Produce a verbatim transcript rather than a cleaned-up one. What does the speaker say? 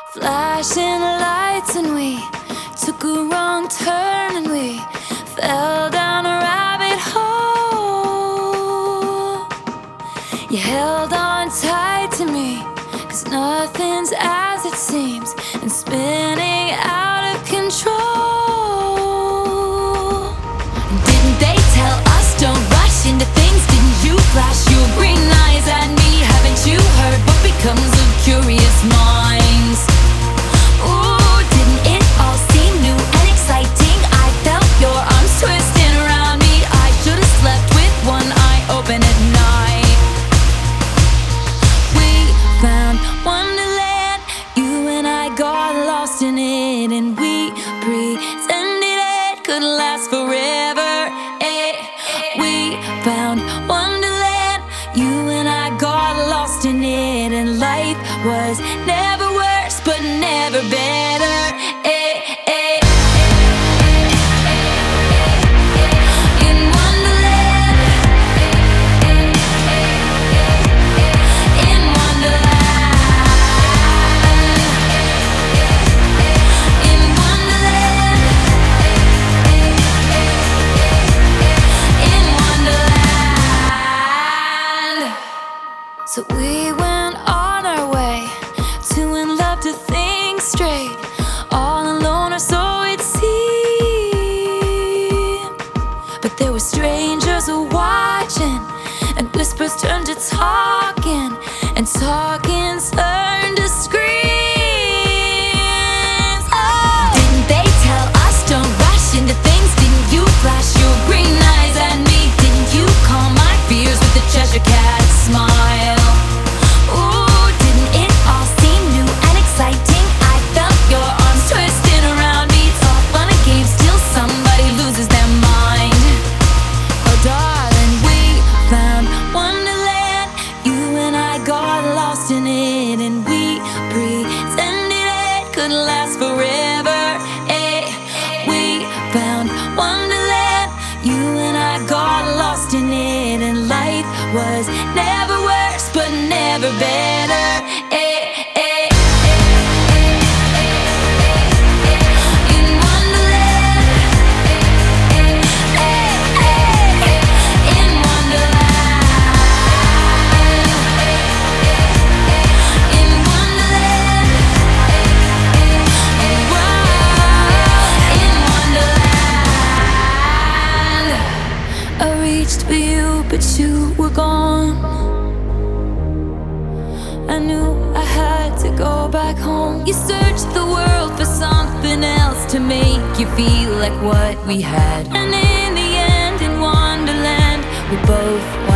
Flashing lights and we took a wrong turn and we fell down a rabbit hole. You held on tight to me, 'cause nothing's as it seems, and spinning out of control. Didn't they tell us don't rush into things? Didn't you flash your green eyes at me? Haven't you heard what becomes of curious minds? Ooh, didn't it all seem new and exciting? I felt your arms twisting around me. I should have slept with one eye open at night. We found Wonderland, you and I got lost in it, and we pretended it could last forever. Eh. We found Wonderland, you and I got lost in it, and life was never worse, but never better. Eh, eh. In Wonderland, in Wonderland, in Wonderland, in Wonderland. So we went on our way, two in love to think straight, all alone or so it seemed. But there were strangers watching, and whispers turned to talking, and talking turned to screams. Oh, didn't they tell us don't rush into things? Didn't you flash your green eyes at me? Didn't you calm my fears with a Cheshire Cat smile? Ooh, didn't it all seem new and exciting? I felt your arms twisting around me. It's all fun and games till somebody loses their mind. Oh darling, we found Wonderland, you and I got lost in it, and we pretended it could last forever. Eh. We found Wonderland, you and I got lost in it, and life was never worse, but never better. Eh, eh. In Wonderland, eh, eh. In Wonderland, in Wonderland, wow, in Wonderland. I reached for you, but you were gone. I knew I had to go back home. You searched the world for something else to make you feel like what we had. And in the end, in Wonderland, we both